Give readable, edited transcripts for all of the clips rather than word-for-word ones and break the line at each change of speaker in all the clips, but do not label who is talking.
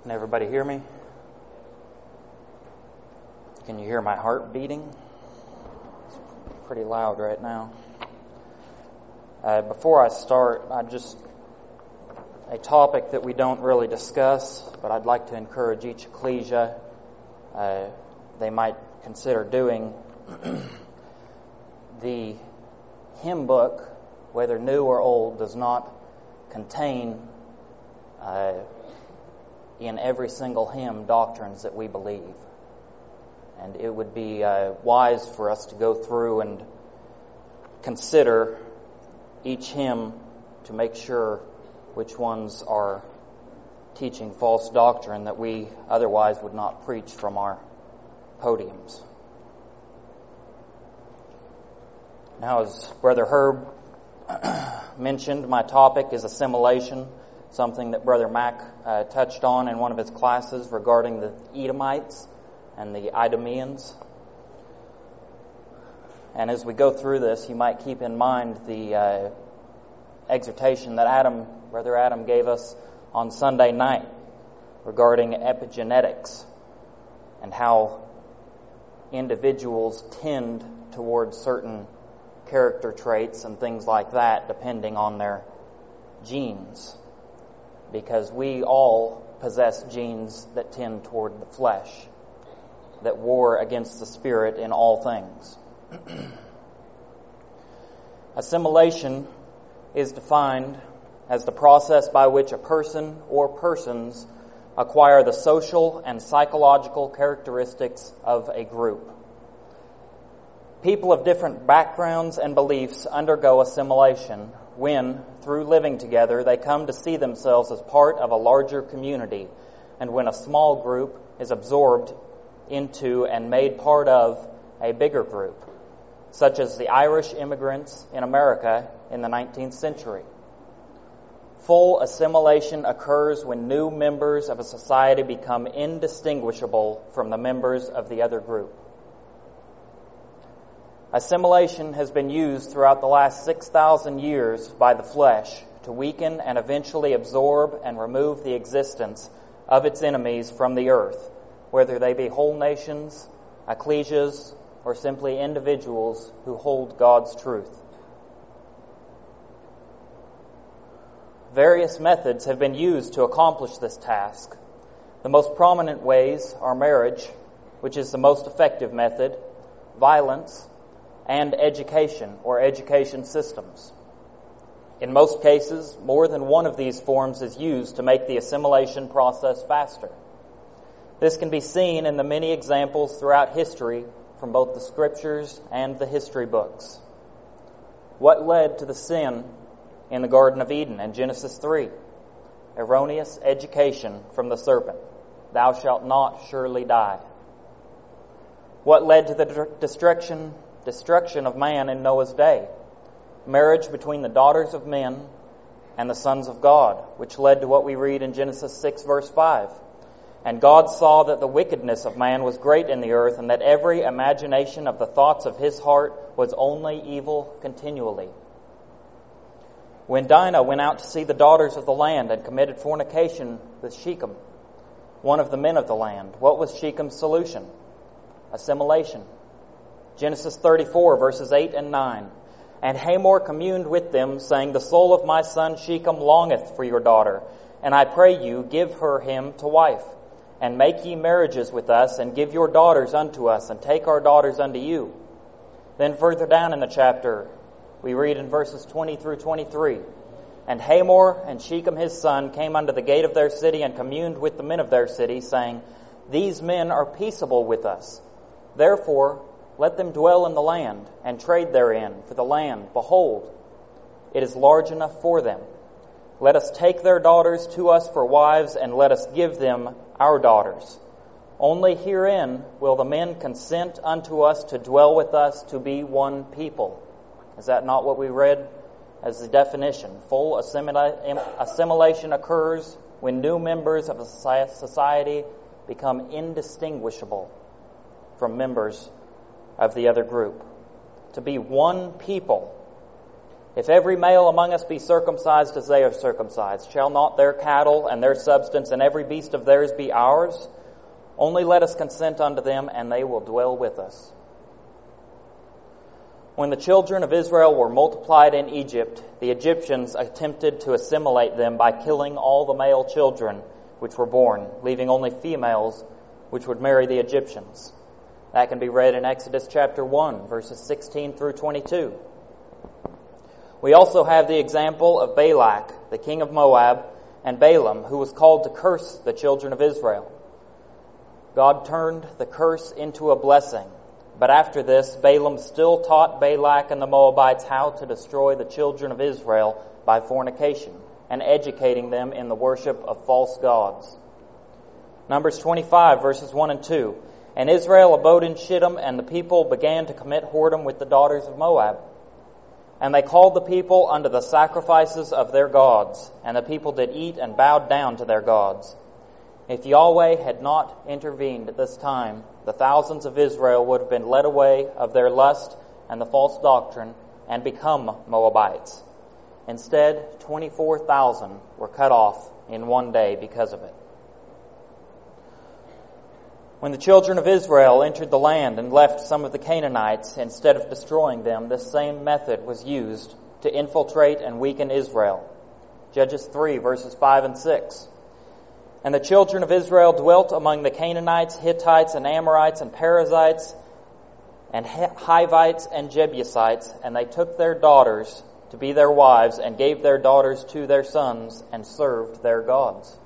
Can everybody hear me? Can you hear my heart beating? It's pretty loud right now. Before I start, a topic that we don't really discuss, but I'd like to encourage each ecclesia, they might consider doing. The hymn book, whether new or old, does not contain in every single hymn doctrines that we believe. And it would be wise for us to go through and consider each hymn to make sure which ones are teaching false doctrine that we otherwise would not preach from our podiums. Now, as Brother Herb mentioned, my topic is assimilation, something that Brother Mack touched on in one of his classes regarding the Edomites and the Idumeans. And as we go through this, you might keep in mind the exhortation that Brother Adam gave us on Sunday night regarding epigenetics and how individuals tend towards certain character traits and things like that depending on their genes, because we all possess genes that tend toward the flesh, that war against the spirit in all things. Assimilation is defined as the process by which a person or persons acquire the social and psychological characteristics of a group. People of different backgrounds and beliefs undergo assimilation when, through living together, they come to see themselves as part of a larger community, and when a small group is absorbed into and made part of a bigger group, such as the Irish immigrants in America in the 19th century. Full assimilation occurs when new members of a society become indistinguishable from the members of the other group. Assimilation has been used throughout the last 6,000 years by the flesh to weaken and eventually absorb and remove the existence of its enemies from the earth, whether they be whole nations, ecclesias, or simply individuals who hold God's truth. Various methods have been used to accomplish this task. The most prominent ways are marriage, which is the most effective method, violence, and education or education systems. In most cases, more than one of these forms is used to make the assimilation process faster. This can be seen in the many examples throughout history from both the scriptures and the history books. What led to the sin in the Garden of Eden in Genesis 3? Erroneous education from the serpent. Thou shalt not surely die. What led to the destruction of man in Noah's day? Marriage between the daughters of men and the sons of God, which led to what we read in Genesis 6 verse 5. And God saw that the wickedness of man was great in the earth, and that every imagination of the thoughts of his heart was only evil continually. When Dinah went out to see the daughters of the land and committed fornication with Shechem, one of the men of the land, what was Shechem's solution? Assimilation. Genesis 34 verses 8 and 9. And Hamor communed with them, saying, The soul of my son Shechem longeth for your daughter, and I pray you, give her him to wife. And make ye marriages with us, and give your daughters unto us, and take our daughters unto you. Then further down in the chapter, we read in verses 20 through 23, And Hamor and Shechem his son came unto the gate of their city, and communed with the men of their city, saying, These men are peaceable with us. Therefore, let them dwell in the land, and trade therein, for the land, behold, it is large enough for them. Let us take their daughters to us for wives, and let us give them our daughters. Only herein will the men consent unto us to dwell with us, to be one people. Is that not what we read as the definition? Full assimilation occurs when new members of a society become indistinguishable from members of the other group. To be one people If every male among us be circumcised as they are circumcised, shall not their cattle and their substance and every beast of theirs be ours? Only let us consent unto them, and they will dwell with us. When the children of Israel were multiplied in Egypt, the Egyptians attempted to assimilate them by killing all the male children which were born, leaving only females which would marry the Egyptians. That can be read in Exodus chapter 1, verses 16 through 22. We also have the example of Balak, the king of Moab, and Balaam, who was called to curse the children of Israel. God turned the curse into a blessing. But after this, Balaam still taught Balak and the Moabites how to destroy the children of Israel by fornication and educating them in the worship of false gods. Numbers 25, verses 1 and 2. And Israel abode in Shittim, and the people began to commit whoredom with the daughters of Moab. And they called the people unto the sacrifices of their gods, and the people did eat and bowed down to their gods. If Yahweh had not intervened at this time, the thousands of Israel would have been led away of their lust and the false doctrine and become Moabites. Instead, 24,000 were cut off in one day because of it. When the children of Israel entered the land and left some of the Canaanites, instead of destroying them, this same method was used to infiltrate and weaken Israel. Judges 3, verses 5 and 6. And the children of Israel dwelt among the Canaanites, Hittites, and Amorites, and Perizzites, and Hivites, and Jebusites, and they took their daughters to be their wives, and gave their daughters to their sons, and served their gods.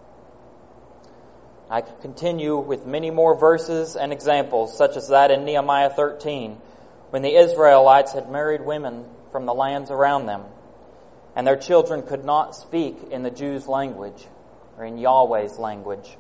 I could continue with many more verses and examples, such as that in Nehemiah 13, when the Israelites had married women from the lands around them, and their children could not speak in the Jews' language, or in Yahweh's language.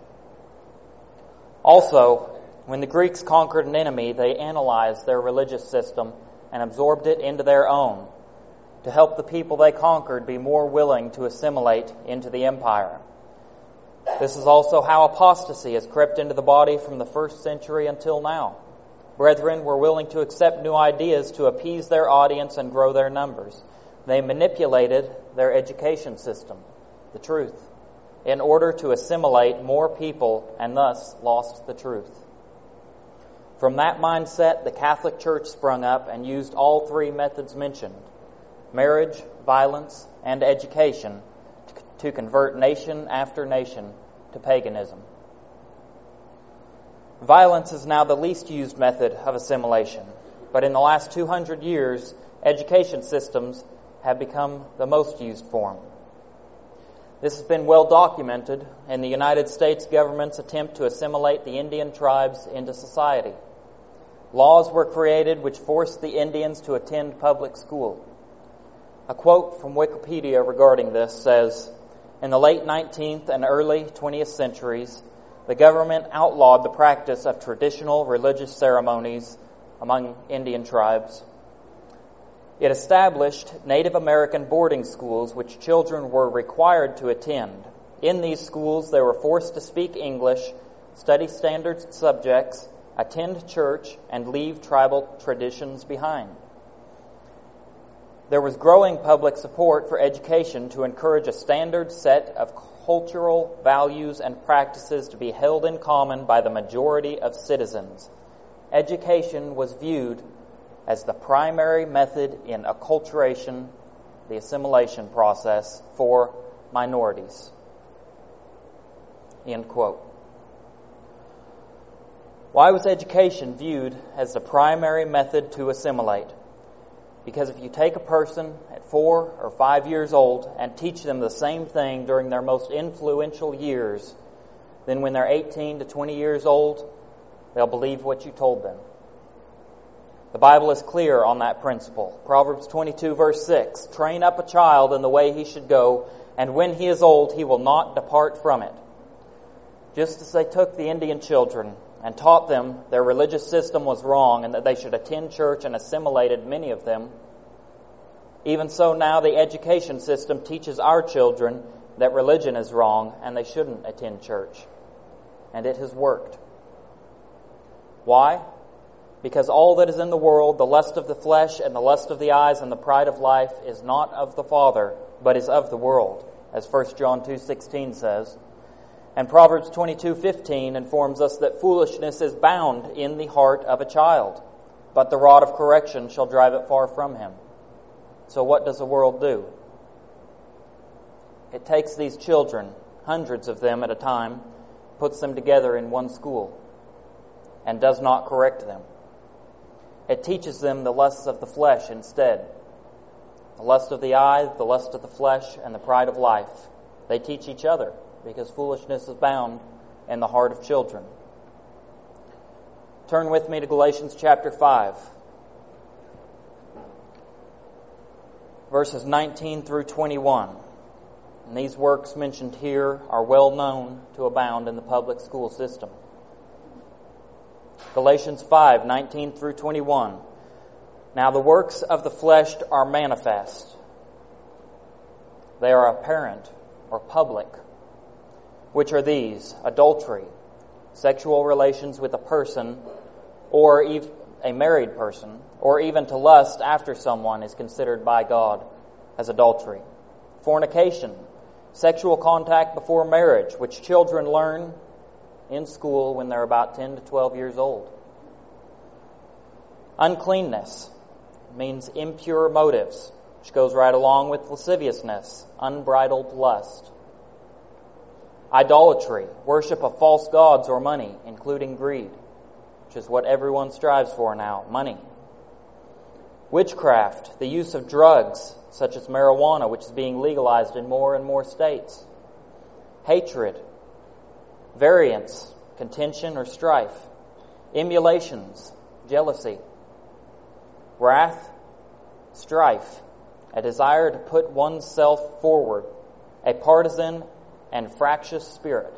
Also, when the Greeks conquered an enemy, they analyzed their religious system and absorbed it into their own to help the people they conquered be more willing to assimilate into the empire. This is also how apostasy has crept into the body from the first century until now. Brethren were willing to accept new ideas to appease their audience and grow their numbers. They manipulated their education system, the truth, in order to assimilate more people and thus lost the truth. From that mindset, the Catholic Church sprung up and used all three methods mentioned, marriage, violence, and education, to convert nation after nation to paganism. Violence is now the least used method of assimilation, but in the last 200 years, education systems have become the most used form. This has been well documented in the United States government's attempt to assimilate the Indian tribes into society. Laws were created which forced the Indians to attend public school. A quote from Wikipedia regarding this says, "In the late 19th and early 20th centuries, the government outlawed the practice of traditional religious ceremonies among Indian tribes. It established Native American boarding schools which children were required to attend. In these schools, they were forced to speak English, study standard subjects, attend church, and leave tribal traditions behind. There was growing public support for education to encourage a standard set of cultural values and practices to be held in common by the majority of citizens. Education was viewed as the primary method in acculturation, the assimilation process, for minorities." End quote. Why was education viewed as the primary method to assimilate? Because if you take a person at 4 or 5 years old and teach them the same thing during their most influential years, then when they're 18 to 20 years old, they'll believe what you told them. The Bible is clear on that principle. Proverbs 22 verse 6, "Train up a child in the way he should go, and when he is old, he will not depart from it." Just as they took the Indian children and taught them their religious system was wrong and that they should attend church and assimilated many of them, even so now the education system teaches our children that religion is wrong and they shouldn't attend church. And it has worked. Why? Because all that is in the world, the lust of the flesh and the lust of the eyes and the pride of life, is not of the Father, but is of the world, as 1 John 2:16 says. And Proverbs 22:15 informs us that foolishness is bound in the heart of a child, but the rod of correction shall drive it far from him. So what does the world do? It takes these children, hundreds of them at a time, puts them together in one school, and does not correct them. It teaches them the lusts of the flesh instead. The lust of the eye, the lust of the flesh, and the pride of life. They teach each other, because foolishness is bound in the heart of children. Turn with me to Galatians chapter 5, verses 19 through 21. And these works mentioned here are well known to abound in the public school system. Galatians 5, 19 through 21. Now the works of the flesh are manifest. They are apparent or public, which are these: adultery, sexual relations with a person, or a married person, or even to lust after someone is considered by God as adultery. Fornication, sexual contact before marriage, which children learn in school when they're about 10 to 12 years old. Uncleanness means impure motives, which goes right along with lasciviousness, unbridled lust. Idolatry, worship of false gods or money, including greed, which is what everyone strives for now, money. Witchcraft, the use of drugs, such as marijuana, which is being legalized in more and more states. Hatred, variance, contention or strife. Emulations, jealousy. Wrath, strife, a desire to put oneself forward, a partisan and fractious spirit.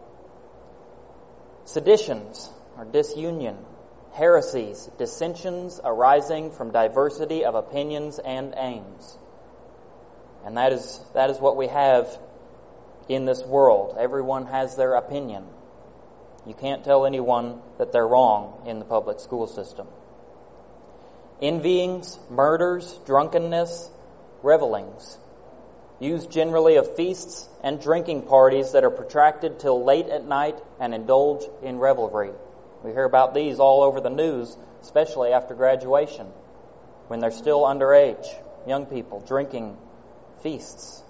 Seditions, or disunion, heresies, dissensions arising from diversity of opinions and aims. And that is what we have in this world. Everyone has their opinion. You can't tell anyone that they're wrong in the public school system. Envyings, murders, drunkenness, revelings, used generally of feasts and drinking parties that are protracted till late at night and indulge in revelry. We hear about these all over the news, especially after graduation, when they're still underage, young people drinking feasts.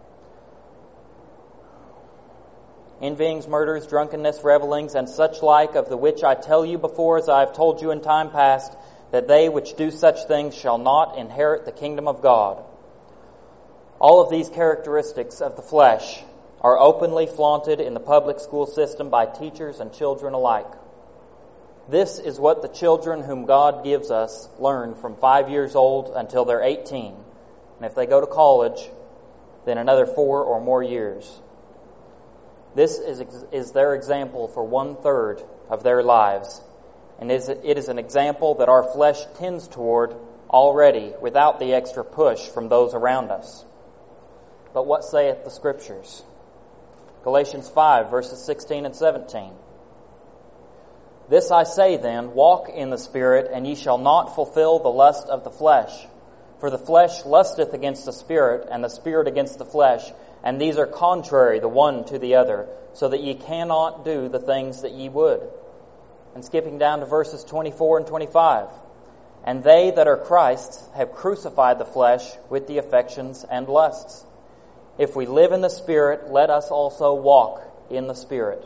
Envyings, murders, drunkenness, revelings, and such like, of the which I tell you before, as I have told you in time past, that they which do such things shall not inherit the kingdom of God. All of these characteristics of the flesh are openly flaunted in the public school system by teachers and children alike. This is what the children whom God gives us learn from 5 years old until they're 18. And if they go to college, then another 4 or more years. This is their example for 1/3 of their lives. And it is an example that our flesh tends toward already without the extra push from those around us. But what saith the Scriptures? Galatians 5, verses 16 and 17. This I say then, walk in the Spirit, and ye shall not fulfill the lust of the flesh. For the flesh lusteth against the Spirit, and the Spirit against the flesh, and these are contrary the one to the other, so that ye cannot do the things that ye would. And skipping down to verses 24 and 25. And they that are Christ's have crucified the flesh with the affections and lusts. If we live in the Spirit, let us also walk in the Spirit.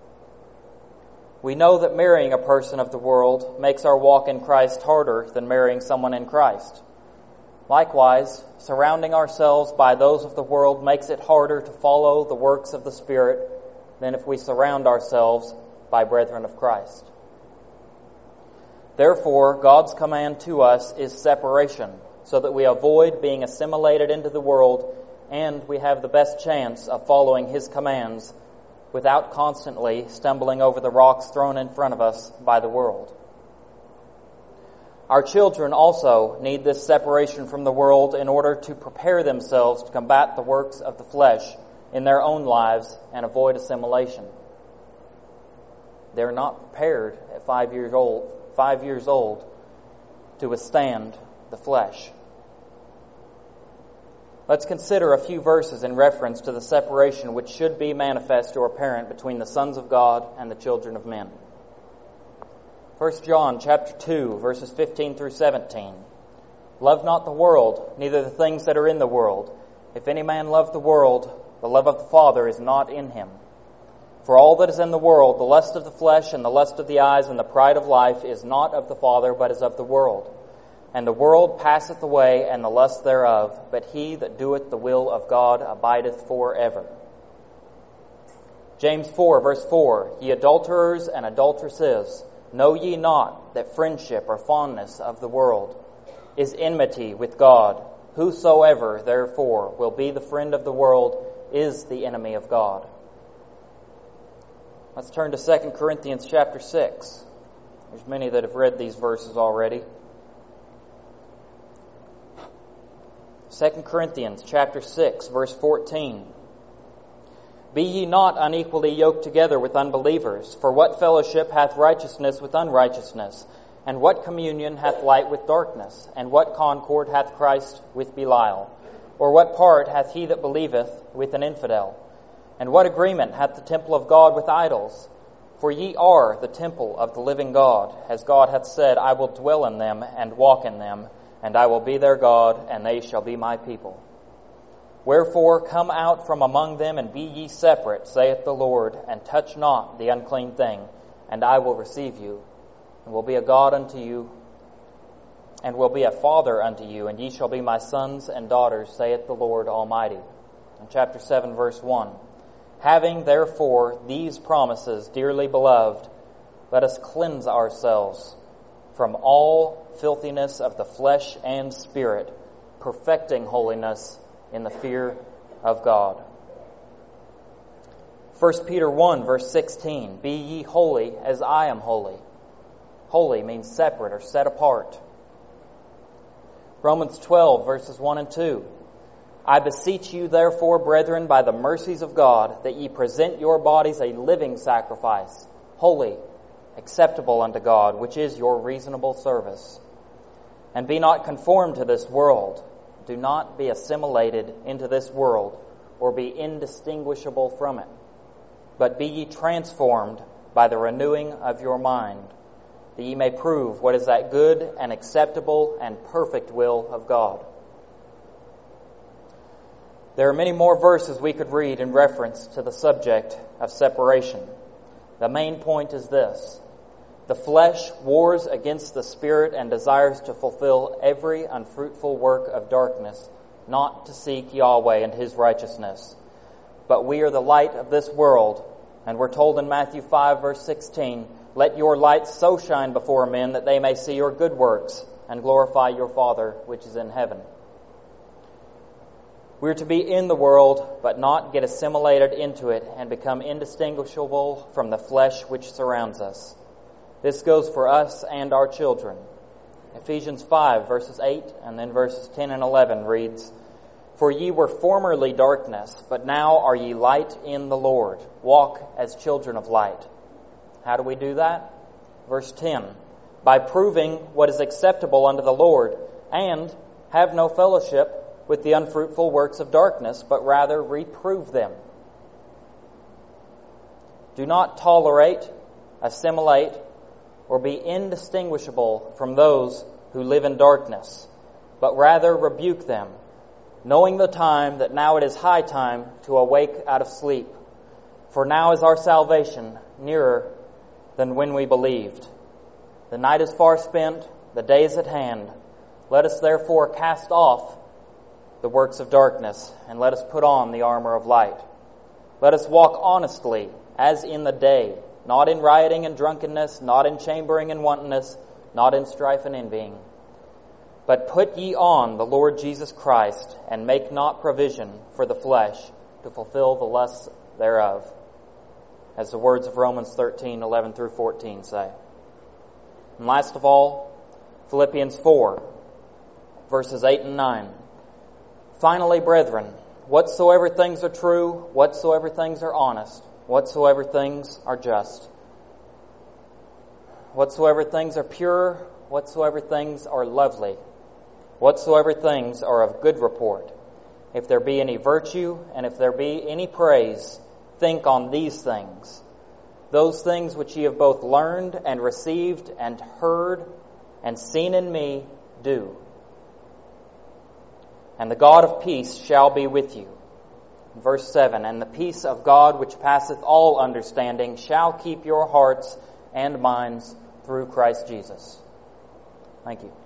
We know that marrying a person of the world makes our walk in Christ harder than marrying someone in Christ. Likewise, surrounding ourselves by those of the world makes it harder to follow the works of the Spirit than if we surround ourselves by brethren of Christ. Therefore, God's command to us is separation, so that we avoid being assimilated into the world, and we have the best chance of following His commands without constantly stumbling over the rocks thrown in front of us by the world. Our children also need this separation from the world in order to prepare themselves to combat the works of the flesh in their own lives and avoid assimilation. They're not prepared at 5 years old 5 years old, to withstand the flesh. Let's consider a few verses in reference to the separation which should be manifest or apparent between the sons of God and the children of men. 1 John chapter 2, verses 15 through 17. Love not the world, neither the things that are in the world. If any man love the world, the love of the Father is not in him. For all that is in the world, the lust of the flesh and the lust of the eyes and the pride of life is not of the Father, but is of the world. And the world passeth away, and the lust thereof, but he that doeth the will of God abideth forever. James 4, verse 4, Ye adulterers and adulteresses, know ye not that friendship or fondness of the world is enmity with God? Whosoever, therefore, will be the friend of the world is the enemy of God. Let's turn to 2 Corinthians chapter 6. There's many that have read these verses already. 2 Corinthians chapter 6, verse 14. Be ye not unequally yoked together with unbelievers, for what fellowship hath righteousness with unrighteousness? And what communion hath light with darkness? And what concord hath Christ with Belial? Or what part hath he that believeth with an infidel? And what agreement hath the temple of God with idols? For ye are the temple of the living God, as God hath said, I will dwell in them and walk in them, and I will be their God, and they shall be my people. Wherefore come out from among them, and be ye separate, saith the Lord, and touch not the unclean thing, and I will receive you, and will be a God unto you, and will be a father unto you, and ye shall be my sons and daughters, saith the Lord Almighty. In chapter 7, verse 1. Having therefore these promises, dearly beloved, let us cleanse ourselves from all filthiness of the flesh and spirit, perfecting holiness in the fear of God. 1 Peter 1, verse 16, Be ye holy as I am holy. Holy means separate or set apart. Romans 12, verses 1 and 2, I beseech you, therefore, brethren, by the mercies of God, that ye present your bodies a living sacrifice, holy, acceptable unto God, which is your reasonable service. And be not conformed to this world. Do not be assimilated into this world, or be indistinguishable from it. But be ye transformed by the renewing of your mind, that ye may prove what is that good and acceptable and perfect will of God. There are many more verses we could read in reference to the subject of separation. The main point is this. The flesh wars against the Spirit and desires to fulfill every unfruitful work of darkness, not to seek Yahweh and His righteousness. But we are the light of this world, and we're told in Matthew 5, verse 16, Let your light so shine before men that they may see your good works and glorify your Father which is in heaven. We are to be in the world, but not get assimilated into it and become indistinguishable from the flesh which surrounds us. This goes for us and our children. Ephesians 5, verses 8 and then verses 10 and 11 reads, For ye were formerly darkness, but now are ye light in the Lord. Walk as children of light. How do we do that? Verse 10, By proving what is acceptable unto the Lord, and have no fellowship with the unfruitful works of darkness, but rather reprove them. Do not tolerate, assimilate, or be indistinguishable from those who live in darkness, but rather rebuke them, knowing the time that now it is high time to awake out of sleep. For now is our salvation nearer than when we believed. The night is far spent, the day is at hand. Let us therefore cast off the works of darkness, and let us put on the armor of light. Let us walk honestly, as in the day, not in rioting and drunkenness, not in chambering and wantonness, not in strife and envying. But put ye on the Lord Jesus Christ, and make not provision for the flesh to fulfill the lusts thereof, as the words of Romans 13, 11 through 14 say. And last of all, Philippians 4, verses 8 and 9. Finally, brethren, whatsoever things are true, whatsoever things are honest, whatsoever things are just, whatsoever things are pure, whatsoever things are lovely, whatsoever things are of good report, if there be any virtue, and if there be any praise, think on these things. Those things which ye have both learned and received and heard and seen in me, do. And the God of peace shall be with you. Verse 7, and the peace of God which passeth all understanding shall keep your hearts and minds through Christ Jesus. Thank you.